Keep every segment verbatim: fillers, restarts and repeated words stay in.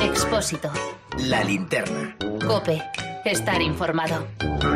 Expósito. La linterna. COPE. Estar informado.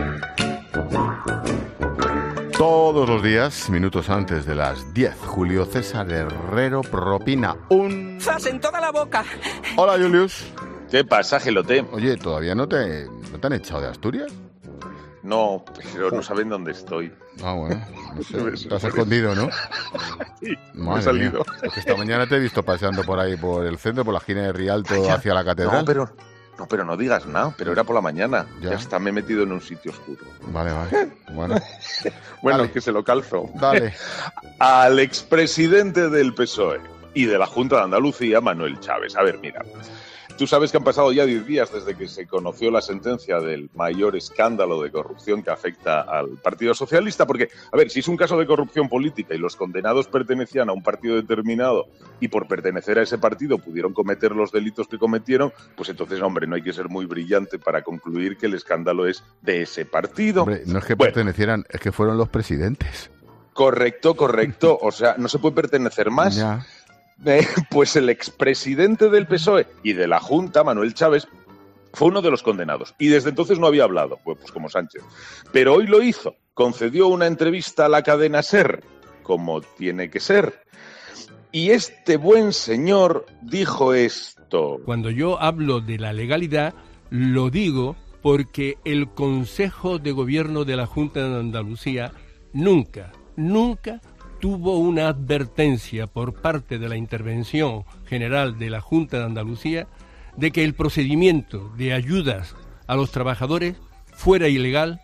Todos los días, minutos antes de las diez, Julio César Herrero propina un... ¡Zas en toda la boca! Hola, Julius. ¿Qué pasa, Gelote? Oye, ¿todavía no te, no te han echado de Asturias? No, pero no saben dónde estoy. Ah, bueno. No sé. Te has escondido, ¿no? Sí, Madre he salido. Mía. Porque esta mañana te he visto paseando por ahí, por el centro, por la esquina de Rialto, Calla. hacia la catedral. No, pero no, pero no digas nada. Pero era por la mañana. Ya. Ya está, me he metido en un sitio oscuro. Vale, vale. Bueno, Bueno, Dale. que se lo calzo. dale. Al expresidente del P S O E y de la Junta de Andalucía, Manuel Chaves. A ver, mira. Tú sabes que han pasado ya diez días desde que se conoció la sentencia del mayor escándalo de corrupción que afecta al Partido Socialista, porque, a ver, si es un caso de corrupción política y los condenados pertenecían a un partido determinado y por pertenecer a ese partido pudieron cometer los delitos que cometieron, pues entonces, hombre, no hay que ser muy brillante para concluir que el escándalo es de ese partido. Hombre, no es que Bueno. pertenecieran, es que fueron los presidentes. Correcto, correcto. O sea, no se puede pertenecer más. Ya. Eh, pues el expresidente del P S O E y de la Junta, Manuel Chaves, fue uno de los condenados. Y desde entonces no había hablado, pues, pues como Sánchez. Pero hoy lo hizo. Concedió una entrevista a la cadena SER, como tiene que ser. Y este buen señor dijo esto. Cuando yo hablo de la legalidad, lo digo porque el Consejo de Gobierno de la Junta de Andalucía nunca, nunca tuvo una advertencia por parte de la Intervención General de la Junta de Andalucía de que el procedimiento de ayudas a los trabajadores fuera ilegal.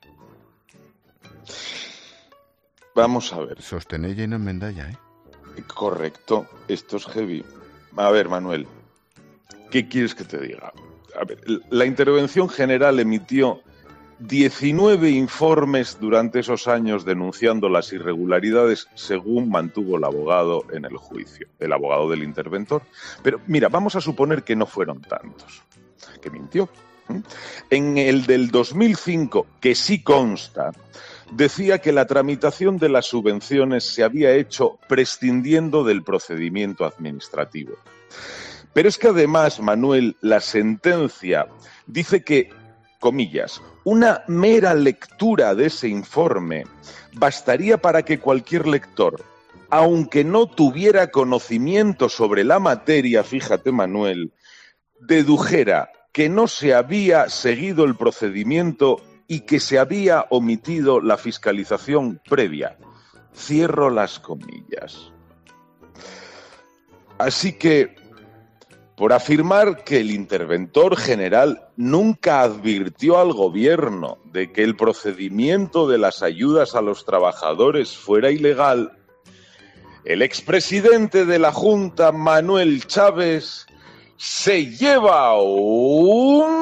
Vamos a ver. Sostener y no enmendalla, ¿eh? Correcto, esto es heavy. A ver, Manuel, ¿qué quieres que te diga? A ver, la Intervención General emitió diecinueve informes durante esos años denunciando las irregularidades según mantuvo el abogado en el juicio, el abogado del interventor. Pero mira, vamos a suponer que no fueron tantos, que mintió. En el del dos mil cinco, que sí consta, decía que la tramitación de las subvenciones se había hecho prescindiendo del procedimiento administrativo. Pero es que además, Manuel, la sentencia dice que, comillas, una mera lectura de ese informe bastaría para que cualquier lector, aunque no tuviera conocimiento sobre la materia, fíjate, Manuel, dedujera que no se había seguido el procedimiento y que se había omitido la fiscalización previa. Cierro las comillas. Así que, por afirmar que el interventor general nunca advirtió al gobierno de que el procedimiento de las ayudas a los trabajadores fuera ilegal, el expresidente de la Junta, Manuel Chaves, se lleva un...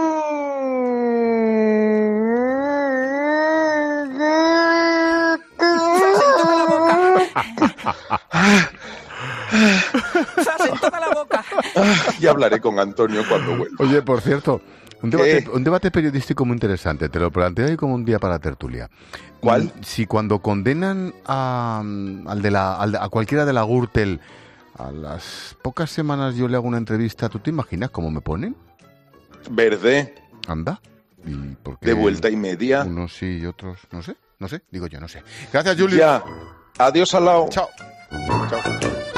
¡Zas en toda la boca! Ya hablaré con Antonio cuando vuelva. Oye, por cierto, un debate, ¿Qué? un debate periodístico muy interesante. Te lo planteo ahí como un día para la tertulia. ¿Cuál? Mm, Si cuando condenan a, al de la, al de- a cualquiera de la Gürtel, a las pocas semanas yo le hago una entrevista, ¿tú te imaginas cómo me ponen? Verde, Anda. ¿Y por qué de vuelta y media. unos sí y otros no sé? No sé, digo yo, no sé. Gracias, Julio. Ya. Adiós, al lado. Chao. Chao.